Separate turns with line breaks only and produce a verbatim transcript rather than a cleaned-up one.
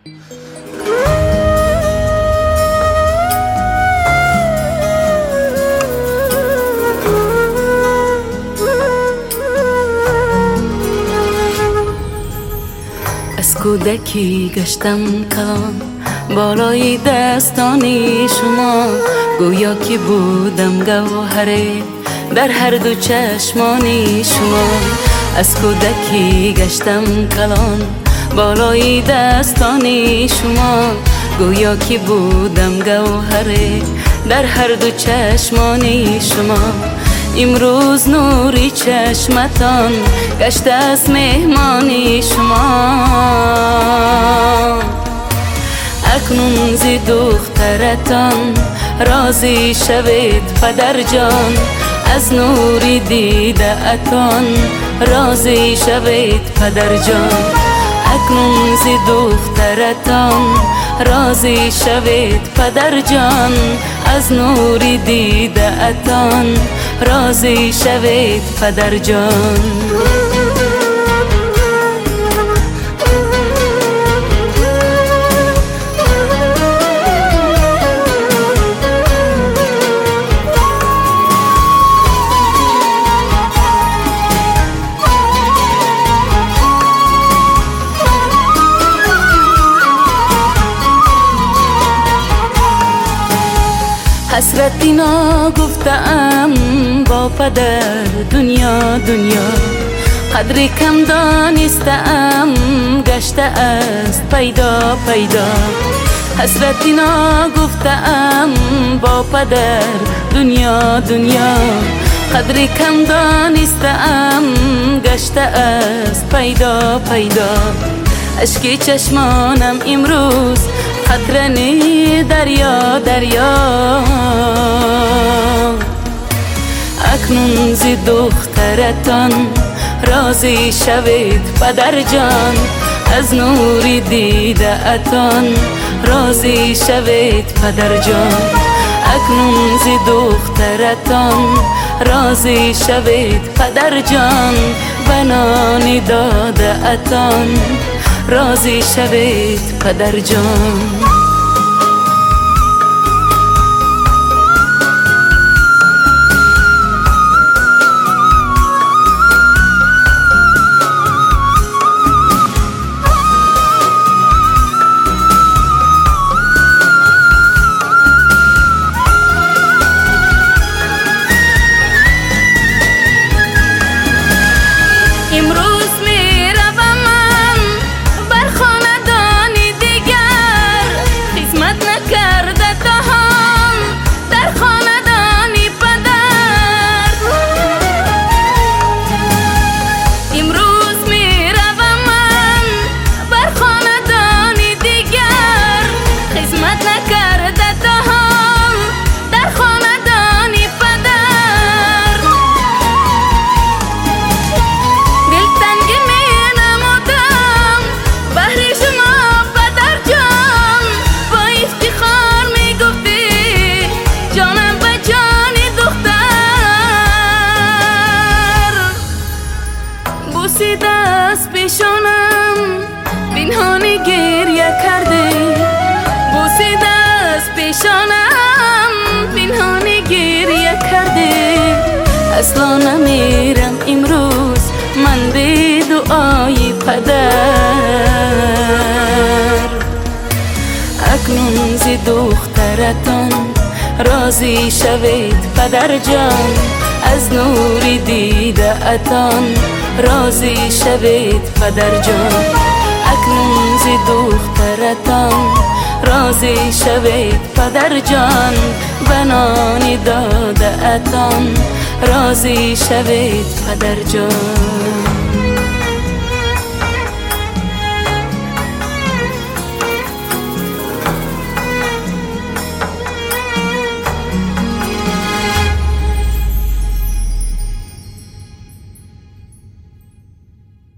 از کودکی گشتم کلان بالای دستانی شما، گویا که بودم گوهره در هر دو چشمانی شما. از کودکی گشتم کلان بالای دستانی شما، گویا که بودم گوهره در هر دو چشمانی شما. امروز نوری چشمتان گشته است مهمانی شما، اکنون زی دخترتان راضی شوید پدر جان، از نوری دیده اتان راضی شوید پدر جان. اکنون زی دخترتان راضی شوید پدر جان، از نوری دیده اتان راضی شوید پدر جان. حسرتی نگفتم با پدر دنیا دنیا، قدری کم دانستم گشته است پیدا پیدا. حسرتی نگفتم با پدر دنیا دنیا، قدری کم دانستم گشته است پیدا پیدا. اشکی چشمانم امروز قطره‌نی دریا دریا، اکنون زی دخترتان راضی شوید پدر جان، از نوری دیده اتان راضی شوید پدر جان. اکنون زی دخترتان راضی شوید پدر جان، بنانی داده اتان راضی شوید پدر جان. بوسیده از پیشانم پنهانی گریه کرده، بوسیده از پیشانم پنهانی گریه کرده. اصلا نمیرم امروز من به دعای پدر، اکنون زی دخترتان راضی شوید پدر جان، از نوری دیده اتان راضی شوید پدر جان. اکنون زی دخترتان راضی شوید پدر جان، بنانی داده اتان راضی شوید پدر جان.